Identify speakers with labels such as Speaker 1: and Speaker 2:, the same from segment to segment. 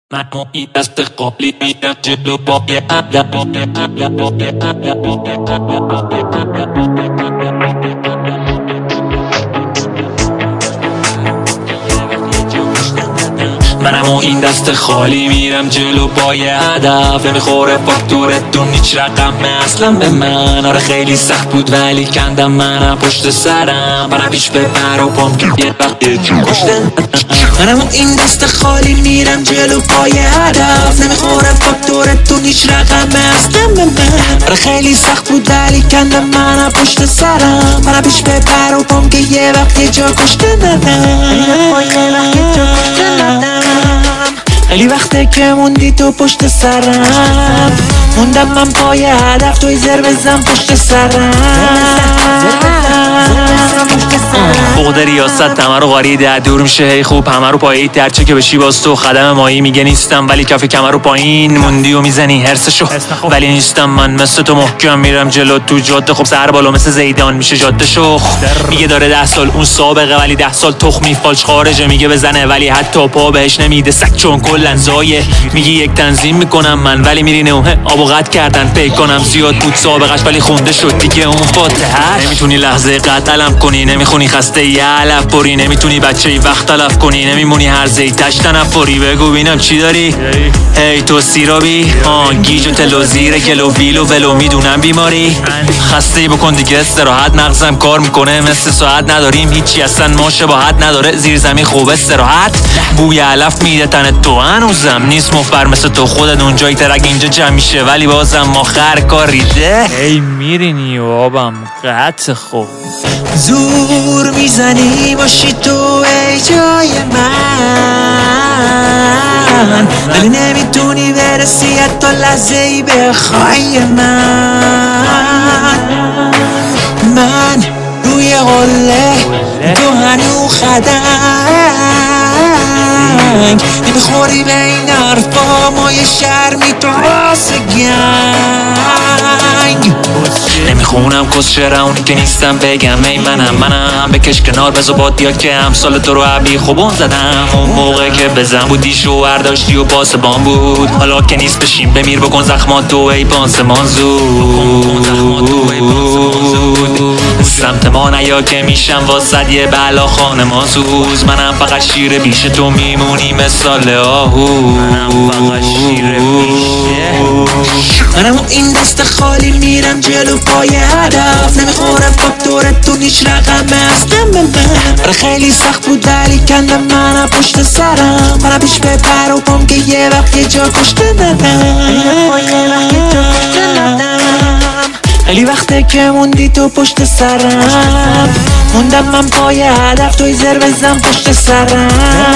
Speaker 1: من این دست قبلی میرم جلو با یه منم و این دست خالی میرم جلو با یه هدف نمیخوره فاکتورتون هیچ رقم اصلا به من. آره خیلی سخت بود ولی کندم منم پشت سرم برم پیش ببر و پام که یه وقت یه جون کشتن. منم و این دست خالی میرم جلو با یه هدف نمیخوره فاکتورتون هیچ رقم اصلا به من. آره خیلی سخت بود ولی کندم منم پشت سرم برم پیش ببر و پام که یه وقت یه جا کشتن. خیلی وقته که موندی تو پشت سرم موندم من پای هدف توی زر بزن پشت سرم. فقد ریاست همه رو غریده دور میشه هی خوب همه رو پایی درچه که بشی باز تو خدم مایی میگه نیستم ولی کف کمر رو پایین موندی و میزنی هرسشو ولی نیستم من مثل تو محکم میرم جلو تو جاده. خب سر بالا مثل زیدان میشه جاده شخ میگه داره 10 سال اون سابقه ولی 10 سال تخمی فالش خارجه میگه بزنه ولی حتی پا بهش نمیده سگ چون کلن زایه. میگی یک تنظیم میکنم من ولی میری نه آبو قطع کردن پی کنم زیاد بود سابقش ولی خونده شد دیگه اون فاتحه. نمیتونی لحظه قتلم کنی نمیخونی خسته یه علف بری نمیتونی بچه ای وقت تلف کنی نمیمونی هر زی تشت نفری بگو بینم چی داری هی تو سیرابی گیج و تلو زیر گلو ویلو ولو میدونم بیماری خسته ای بکن دیگه استراحت مغزم کار میکنه مثل ساعت نداریم هیچی اصلا ما شباهت نداره زیر زمین خوب استراحت بوی علف میده تن تو هنوزم نیست مفر مثل تو خودت اونجایی ترک اینجا جمع میشه ولی بازم آخر کار ریده
Speaker 2: ای میرینی و آبم قطع خوب
Speaker 1: زور میزنی باشی تو ای جای من ولی نمیتونی برسی حتی لحظه ای بخوای من روی قله تو هنو خدنگ نمیخوری به این حرفا ما یه شرمی تو راس گنگ نمیخونم کس شعره اونی که نیستم بگم ای منم بکش کنار بزا بادیا که امسال تو رو عبی خوبون زدم اون موقع که بزن بودی شوهر داشتی و پاسبان بود حالا که نیست بشیم بمیر بکن زخمات تو ای پانسمان زود سمت ما نیا که میشم واسد یه بلا خانمان سوز منم فقط شیر بیش تو میمونی مثال آهو منم این دست خالی میرم جلو پای هدف نمیخوره فاکتورتون هیچ رقم اصلا به من. آره خیلی سخت بود ولی کندم منم پشت سرم منم پیش بپر و پام که یه وقت یه جا کشته خیلی وقته که موندی تو پشت سرم موندم من پای هدف توی زر بزن پشت سرم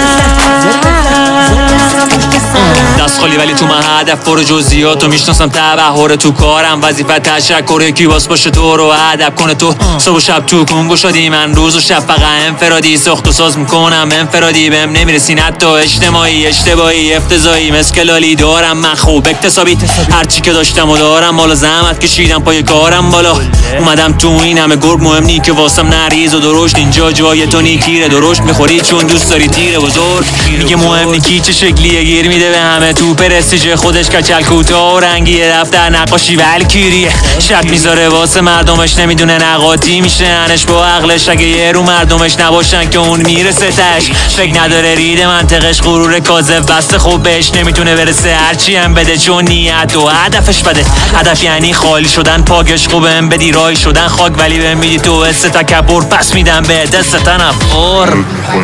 Speaker 1: دست خالی ولی تو من هدف پر جزئیاتو میشناسم تبحر تو کارم وظیفه تشکر یکی واس باشه تو رو ادب کنه تو صبح و شب تو کنگو شدی من روز و شب فقط انفرادی ساخت و ساز میکنم انفرادی بهم نمیرسین حتی اجتماعی اشتباهی افتضاحی مسکلالی دارم من خوب اکتسابی هرچی که داشتم و دارم مال زحمت کشیدم پای کارم بالا اومدم تو این همه گرگ مهم نی که واسم نریز و درشت اینجا جای تو نیکیره درشت میخوری چون دوست داری تیره بزرگ میگه مهم نی کی چه شکلیه گیر میده به همه تو پرستیژ خودش کچل کوتاه و رنگی دفتر نقاشی ولکیریه شب میذاره واسه مردمش نمیدونه نقاطی میشه انش با عقلش اگه یه رو مردمش نباشن که اون میرسه تش فکر نداره رید منطقش غرور کاذب بسته خوب بهش نمیتونه برسه هرچی هم بده چون نیت و هدفش بده هدف یعنی خالی شدن پاکش خوبه بدی رای شدن خاک ولی بهم میدی تو حس تکبر پس میدم به دست تنفر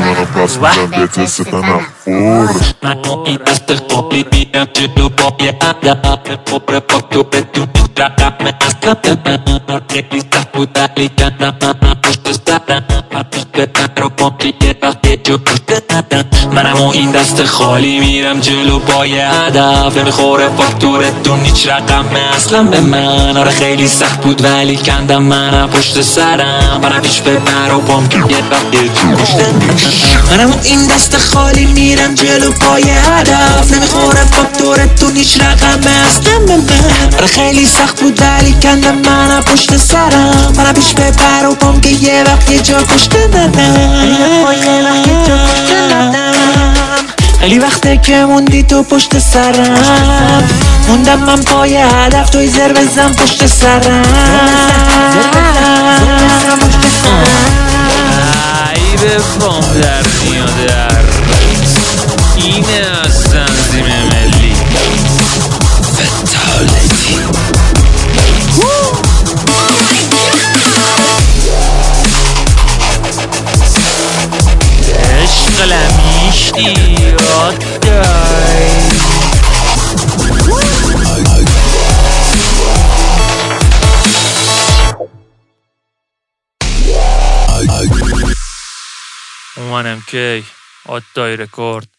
Speaker 1: من این دست قبلی میرم جلو با یه هدف نمیخوره فاکتورتون هیچ رقم اصلا به من خیلی سخت بود ولی کندم منم پشت سرم پس ببر و پام که یه وقت یه جو کشته ندم. منم و این دست خالی میرم جلو با یه هدف نمیخوره فاکتورتون هیچ رقم اصلا به من. آره خیلی سخت بود ولی کندم منم پشت سرم برم پیش ببر و پام که یه وقت یه جو کشته منم و این دست خالی میرم جلو پای هدف نمیخوره فاکتورتون هیچ رقم اصلا به من. آره خیلی سخت بود ولی کندم منم پشت سرم برم پیش ببر و پام که یه وقت یه جا کشته خیلی وقته که موندی تو پشت سرم، موندم من پای هدف، توی زر بزن پشت سرم.
Speaker 2: ای به پام در میاد، اینه از تنظیم ملی فتالتی. عشق لمیشتی یاد دای اومنم که آد دای رکورد